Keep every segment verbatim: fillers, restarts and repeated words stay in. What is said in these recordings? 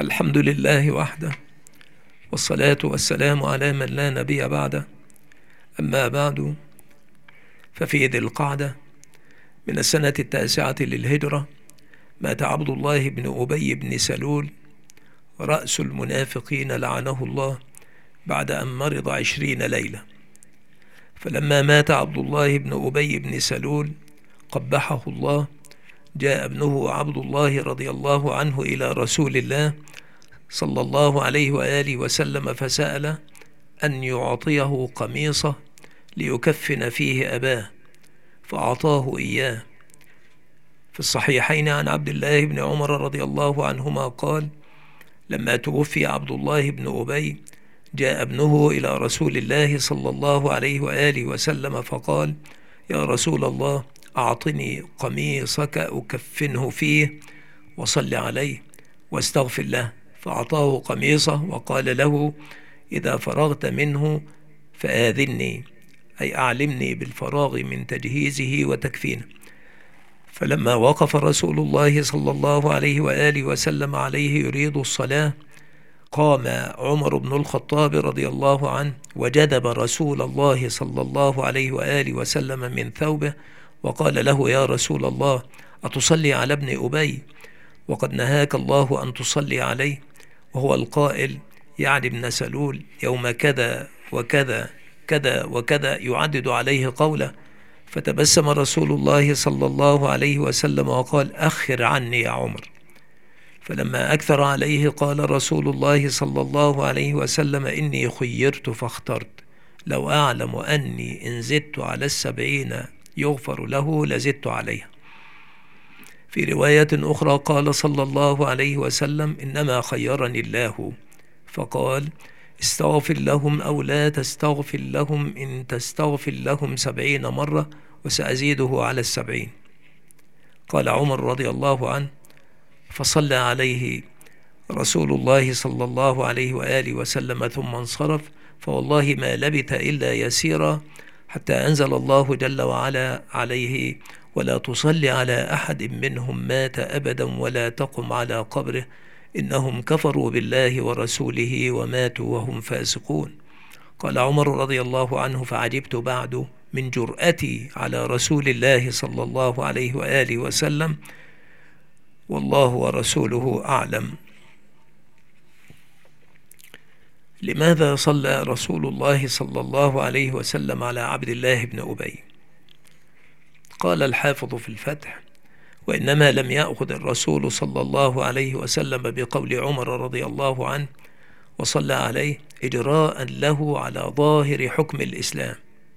الحمد لله وحده، والصلاة والسلام على من لا نبي بعده. أما بعد، ففي ذي القعدة من السنة التاسعة للهجرة مات عبد الله بن أبي بن سلول رأس المنافقين لعنه الله بعد أن مرض عشرين ليلة. فلما مات عبد الله بن أبي بن سلول قبحه الله، جاء ابنه عبد الله رضي الله عنه إلى رسول الله صلى الله عليه وآله وسلم فسأل أن يعطيه قميصه ليكفن فيه أباه، فأعطاه إياه. في الصحيحين عن عبد الله بن عمر رضي الله عنهما قال: لما توفي عبد الله بن أبي جاء ابنه إلى رسول الله صلى الله عليه وآله وسلم فقال: يا رسول الله، أعطني قميصك أكفنه فيه وصل عليه واستغفر له. فأعطاه قميصه وقال له: إذا فرغت منه فآذني، أي أعلمني بالفراغ من تجهيزه وتكفينه. فلما وقف رسول الله صلى الله عليه وآله وسلم عليه يريد الصلاة، قام عمر بن الخطاب رضي الله عنه وجذب رسول الله صلى الله عليه وآله وسلم من ثوبه وقال له: يا رسول الله، أتصلي على ابن أبي وقد نهاك الله أن تصلي عليه، وهو القائل يعني ابن سلول يوم كذا وكذا كذا وكذا، يعدد عليه قوله. فتبسم رسول الله صلى الله عليه وسلم وقال: أخر عني يا عمر. فلما أكثر عليه قال رسول الله صلى الله عليه وسلم: إني خيرت فاخترت، لو أعلم أني إن زدت على السبعين يغفر له لزدت عليها. في رواية أخرى قال صلى الله عليه وسلم: إنما خيرني الله فقال: استغفر لهم أو لا تستغفر لهم، إن تستغفر لهم سبعين مرة وسأزيده على السبعين. قال عمر رضي الله عنه: فصلى عليه رسول الله صلى الله عليه وآله وسلم ثم انصرف، فوالله ما لبث إلا يسيرا حتى أنزل الله جل وعلا عليه: ولا تصلي على أحد منهم مات أبدا ولا تقم على قبره، إنهم كفروا بالله ورسوله وماتوا وهم فاسقون. قال عمر رضي الله عنه: فعجبت بعد من جرأتي على رسول الله صلى الله عليه وآله وسلم، والله ورسوله أعلم. لماذا صلى رسول الله صلى الله عليه وسلم على عبد الله بن أبي؟ قال الحافظ في الفتح: وإنما لم يأخذ الرسول صلى الله عليه وسلم بقول عمر رضي الله عنه وصلى عليه إجراء له على ظاهر حكم الإسلام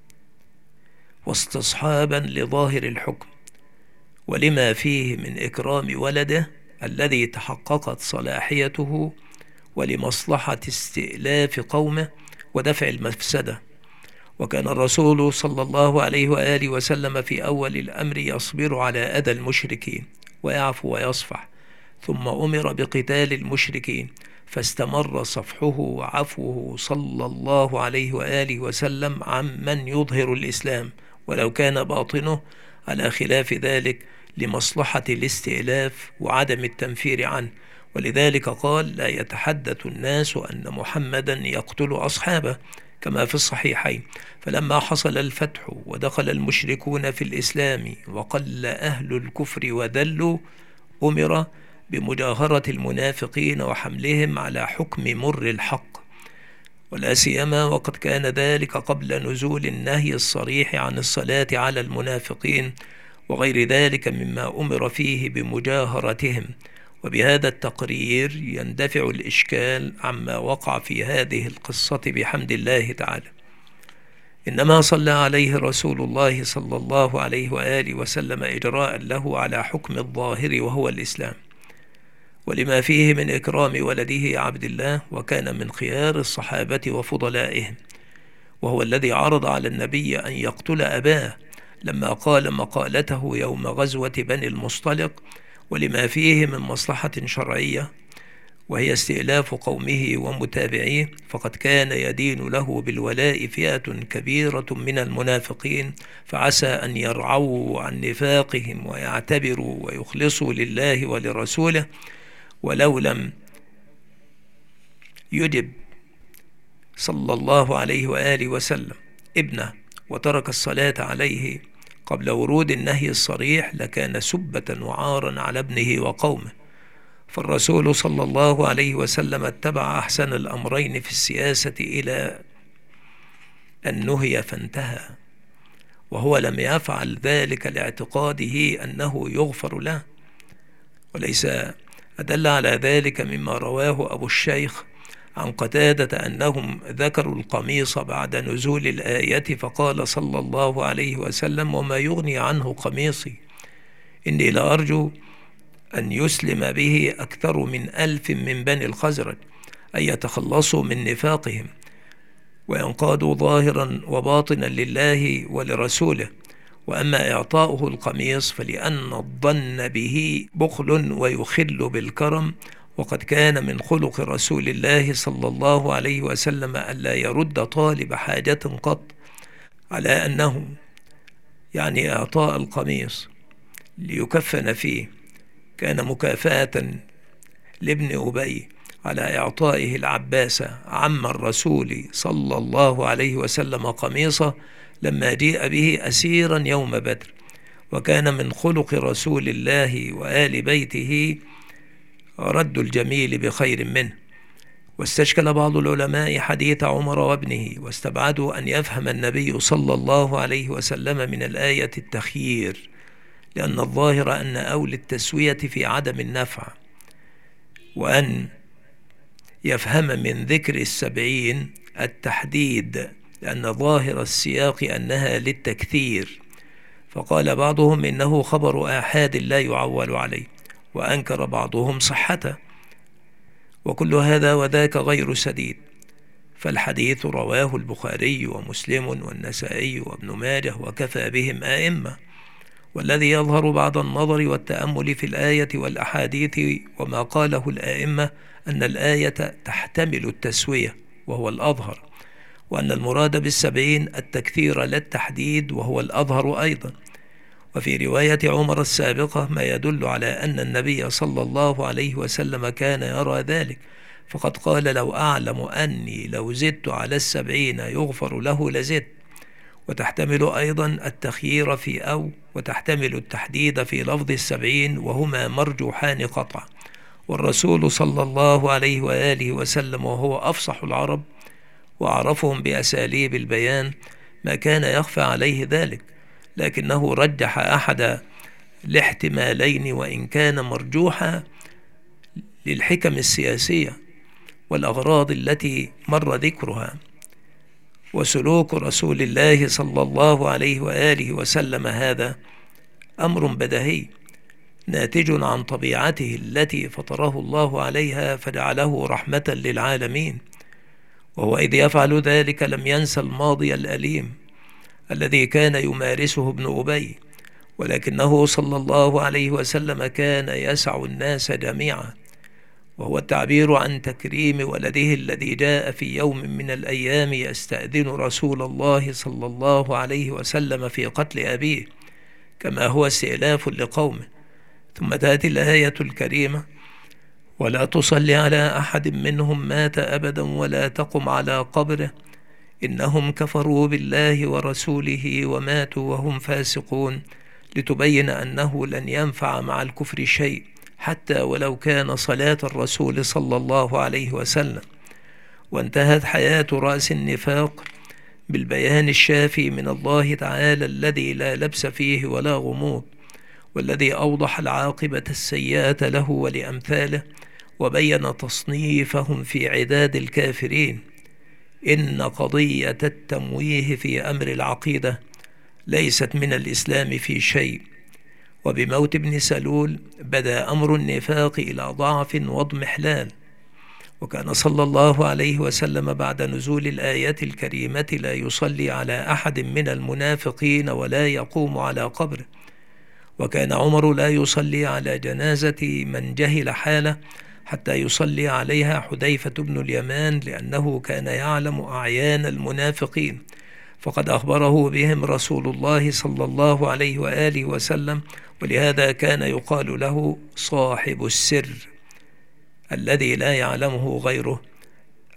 واستصحابا لظاهر الحكم، ولما فيه من إكرام ولده الذي تحققت صلاحيته، ولمصلحة استئلاف قومه ودفع المفسدة. وكان الرسول صلى الله عليه وآله وسلم في أول الأمر يصبر على أذى المشركين ويعفو ويصفح، ثم أمر بقتال المشركين فاستمر صفحه وعفوه صلى الله عليه وآله وسلم عمن يظهر الإسلام ولو كان باطنه على خلاف ذلك، لمصلحة الاستئلاف وعدم التنفير عنه. ولذلك قال: لا يتحدث الناس أن محمدا يقتل أصحابه، كما في الصحيحين. فلما حصل الفتح ودخل المشركون في الإسلام وقل أهل الكفر وذلوا، أمر بمجاهرة المنافقين وحملهم على حكم مر الحق، ولا سيما وقد كان ذلك قبل نزول النهي الصريح عن الصلاة على المنافقين وغير ذلك مما أمر فيه بمجاهرتهم. وبهذا التقرير يندفع الإشكال عما وقع في هذه القصة بحمد الله تعالى. إنما صلى عليه رسول الله صلى الله عليه وآله وسلم إجراء له على حكم الظاهر وهو الإسلام، ولما فيه من إكرام ولده عبد الله، وكان من خيار الصحابة وفضلائهم، وهو الذي عرض على النبي أن يقتل أباه لما قال مقالته يوم غزوة بني المصطلق، ولما فيه من مصلحة شرعية وهي استئلاف قومه ومتابعيه، فقد كان يدين له بالولاء فئة كبيرة من المنافقين، فعسى أن يرعوا عن نفاقهم ويعتبروا ويخلصوا لله ولرسوله، ولو لم يجب صلى الله عليه وآله وسلم ابنه وترك الصلاة عليه قبل ورود النهي الصريح لكان سبة وعارا على ابنه وقومه. فالرسول صلى الله عليه وسلم اتبع أحسن الأمرين في السياسة إلى أن نهي فانتهى، وهو لم يفعل ذلك لاعتقاده أنه يغفر له، وليس أدل على ذلك مما رواه أبو الشيخ عن قتادة أنهم ذكروا القميص بعد نزول الآية فقال صلى الله عليه وسلم: وما يغني عنه قميصي، إني لأرجو أن يسلم به أكثر من ألف من بني الخزرج، أن يتخلصوا من نفاقهم وينقادوا ظاهرا وباطنا لله ولرسوله. وأما إعطاؤه القميص فلأن الظن به بخل ويخل بالكرم، وقد كان من خلق رسول الله صلى الله عليه وسلم ألا يرد طالب حاجة قط، على أنه يعني إعطاء القميص ليكفن فيه كان مكافأة لابن أبي على إعطائه العباس عم الرسول صلى الله عليه وسلم قميصه لما جيء به أسيرا يوم بدر. وكان من خلق رسول الله وآل بيته رد الجميل بخير منه. واستشكل بعض العلماء حديث عمر وابنه، واستبعدوا أن يفهم النبي صلى الله عليه وسلم من الآية التخيير، لأن الظاهر أن أولى التسوية في عدم النفع، وأن يفهم من ذكر السبعين التحديد، لأن ظاهر السياق أنها للتكثير. فقال بعضهم إنه خبر آحاد لا يعول عليه، وأنكر بعضهم صحته، وكل هذا وذاك غير سديد. فالحديث رواه البخاري ومسلم والنسائي وابن ماجه وكفى بهم آئمة. والذي يظهر بعد النظر والتأمل في الآية والأحاديث وما قاله الآئمة أن الآية تحتمل التسوية وهو الأظهر، وأن المراد بالسبعين التكثير لا التحديد وهو الأظهر أيضا. وفي رواية عمر السابقة ما يدل على أن النبي صلى الله عليه وسلم كان يرى ذلك، فقد قال: لو أعلم أني لو زدت على السبعين يغفر له لزدت. وتحتمل أيضا التخيير في أو، وتحتمل التحديد في لفظ السبعين، وهما مرجوحان قطعا. والرسول صلى الله عليه وآله وسلم وهو أفصح العرب وأعرفهم بأساليب البيان ما كان يخفى عليه ذلك، لكنه رجح أحد الاحتمالين وإن كان مرجوحا للحكم السياسية والأغراض التي مر ذكرها. وسلوك رسول الله صلى الله عليه وآله وسلم هذا أمر بديهي ناتج عن طبيعته التي فطره الله عليها فجعله رحمة للعالمين، وهو إذ يفعل ذلك لم ينسى الماضي الأليم الذي كان يمارسه ابن أبي، ولكنه صلى الله عليه وسلم كان يسع الناس جميعا، وهو التعبير عن تكريم ولده الذي جاء في يوم من الأيام يستأذن رسول الله صلى الله عليه وسلم في قتل أبيه، كما هو استئلاف لقومه. ثم تأتي الآية الكريمة: ولا تصل على أحد منهم مات أبدا ولا تقم على قبره إنهم كفروا بالله ورسوله وماتوا وهم فاسقون، لتبين أنه لن ينفع مع الكفر شيء حتى ولو كان صلاة الرسول صلى الله عليه وسلم. وانتهت حياة رأس النفاق بالبيان الشافي من الله تعالى الذي لا لبس فيه ولا غموض، والذي أوضح العاقبة السيئة له ولأمثاله، وبين تصنيفهم في عداد الكافرين. إن قضية التمويه في أمر العقيدة ليست من الإسلام في شيء. وبموت ابن سلول بدأ أمر النفاق إلى ضعف واضمحلال، وكان صلى الله عليه وسلم بعد نزول الآية الكريمة لا يصلي على أحد من المنافقين ولا يقوم على قبره. وكان عمر لا يصلي على جنازة من جهل حاله حتى يصلي عليها حذيفة بن اليمان، لأنه كان يعلم أعيان المنافقين، فقد أخبره بهم رسول الله صلى الله عليه وآله وسلم، ولهذا كان يقال له صاحب السر الذي لا يعلمه غيره،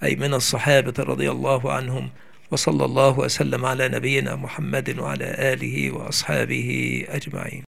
أي من الصحابة رضي الله عنهم. وصلى الله وسلم على نبينا محمد وعلى آله وأصحابه أجمعين.